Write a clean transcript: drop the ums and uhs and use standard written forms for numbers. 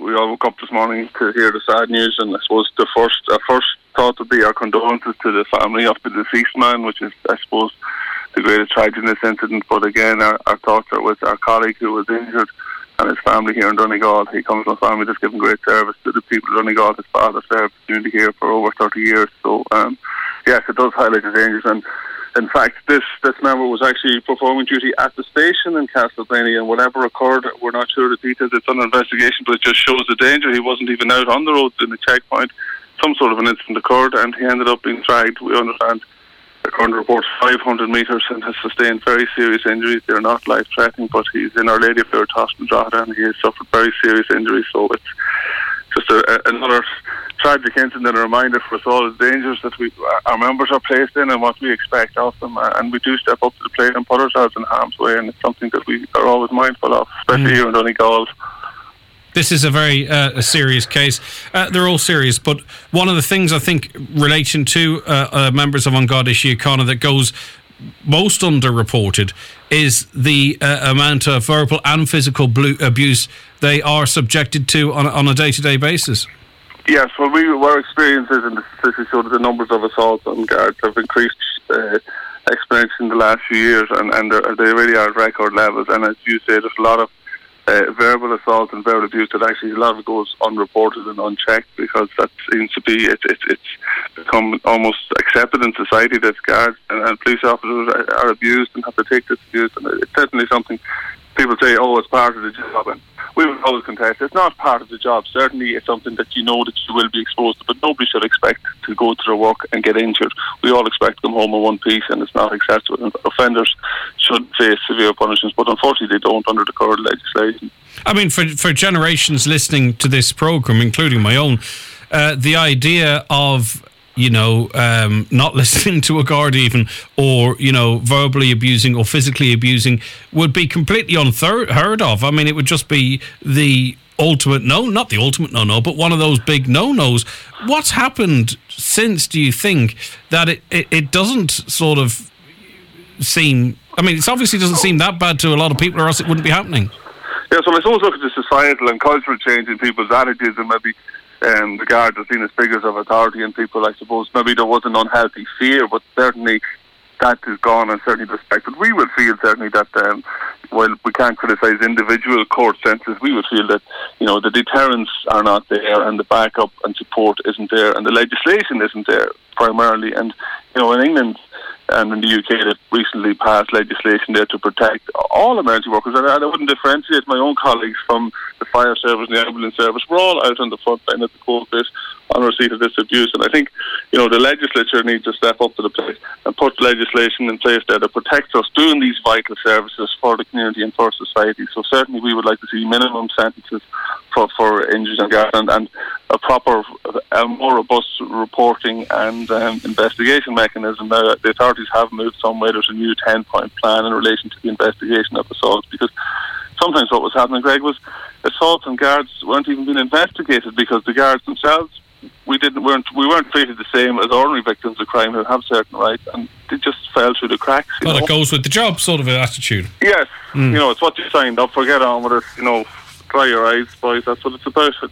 we all woke up this morning to hear the sad news, and I suppose our first thought would be our condolences to the family of the deceased man, which is, I suppose, the greatest tragedy in this incident. But again, our thoughts are with our colleague who was injured and his family here in Donegal. He comes from a family that's given great service to the people of Donegal. His father served the community here for over 30 years. So, yes, it does highlight the dangers. And in fact, this member was actually performing duty at the station in Castleblayney, and whatever occurred, we're not sure the details. It's under investigation, but it just shows the danger. He wasn't even out on the road in the checkpoint. Some sort of an incident occurred, and he ended up being dragged, we understand, according to reports, 500 metres, and has sustained very serious injuries. They're not life-threatening, but he's in Our Lady of Lourdes Hospital, Drogheda, and he has suffered very serious injuries. So it's just another tragic incident and a reminder for us all of the dangers that our members are placed in and what we expect of them. And we do step up to the plate and put ourselves in harm's way, and it's something that we are always mindful of, especially here in Donegal. This is a very serious case. They're all serious, but one of the things I think relating to members of An Garda Síochána that goes most underreported is the amount of verbal and physical abuse they are subjected to on a day-to-day basis. Yes, well, our experiences in the city show that the numbers of assaults on guards have increased exponentially in the last few years, and they really are at record levels. And as you say, there's a lot of verbal assault and verbal abuse that actually a lot of it goes unreported and unchecked, because that seems to be it's become almost accepted in society that guards and police officers are abused and have to take this abuse, and it's certainly something people say, oh, it's part of the job, and we would always contest it's not part of the job. Certainly it's something that you know that you will be exposed to, but nobody should expect to go to their work and get injured. We all expect to come home in one piece, and it's not acceptable. And offenders should face severe punishments, but unfortunately they don't under the current legislation. I mean, for generations listening to this programme, including my own, the idea of not listening to a guard even, or, verbally abusing or physically abusing would be completely unheard of. I mean, it would just be the ultimate not the ultimate no, but one of those big no-nos. What's happened since, do you think, that it doesn't sort of seem... I mean, it obviously doesn't seem that bad to a lot of people, or else it wouldn't be happening. Yeah, so I suppose look at the societal and cultural change in people's attitudes, and maybe the guards are seen as figures of authority, and people, I suppose, maybe there was an unhealthy fear, but certainly that is gone and certainly respected. We would feel certainly that while we can't criticise individual court sentences, we would feel that the deterrents are not there, and the backup and support isn't there, and the legislation isn't there primarily. And in England and in the UK, they've recently passed legislation there to protect all emergency workers, and I wouldn't differentiate my own colleagues from the fire service and the ambulance service. We're all out on the front line at the cold face on receipt of this abuse, and I think the legislature needs to step up to the plate and put legislation in place there that protects us doing these vital services for the community and for society. So certainly we would like to see minimum sentences for injuries on guards, and a proper, more robust reporting and investigation mechanism. Now, the authorities have moved some way. There's a new 10-point plan in relation to the investigation of assaults, because sometimes what was happening, Greg, was assaults on guards weren't even being investigated, because the guards themselves, we weren't treated the same as ordinary victims of crime who have certain rights, and they just fell through the cracks. Well, it goes with the job sort of an attitude. Yes, it's what you signed up for. Get on with it. Dry your eyes, boys. That's what it's about.